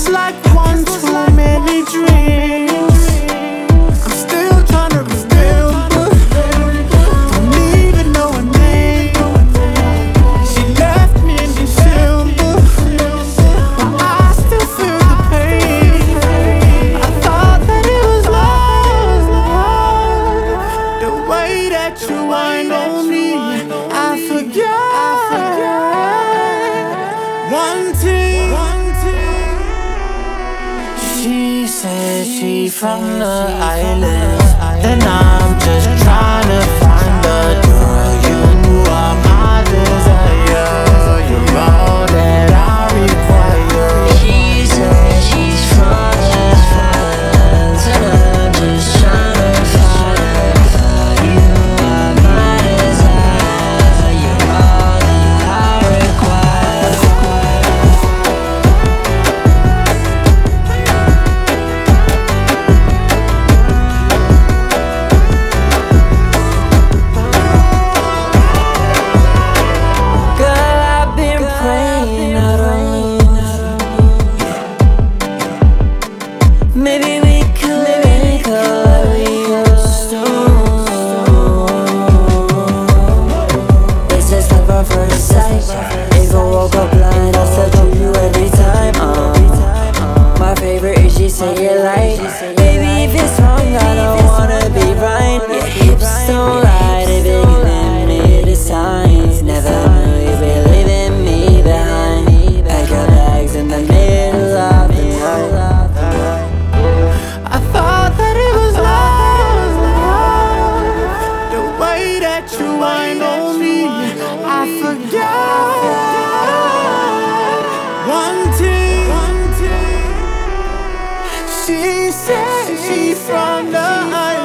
was like one too many dreams. I'm still trying to remember. Don't even know her name. She left me in December, but I still feel the pain. I thought that it was love, the way that you wind on me. I forgot one thing. She said she from the islands, then I'm just trying to find the girl. You are my desire, you're all that I require. She said she's from the islands, and I'm just trying to find her. You are my desire, you're all that I require. Girl, I've been praying out on you. Maybe we could link up like we used to. It's just love at first sight. If I woke up blind, I'll still do you every time. My favorite is she say it right. Baby, if it's wrong, I don't wanna be right. Your hips don't lie, they bigger than me. The signs never knew you'd be leaving me behind. Pack your bags in the middle of the night. I thought that it was love, the way that you wind on me. I forgot one thing. She said she from the island.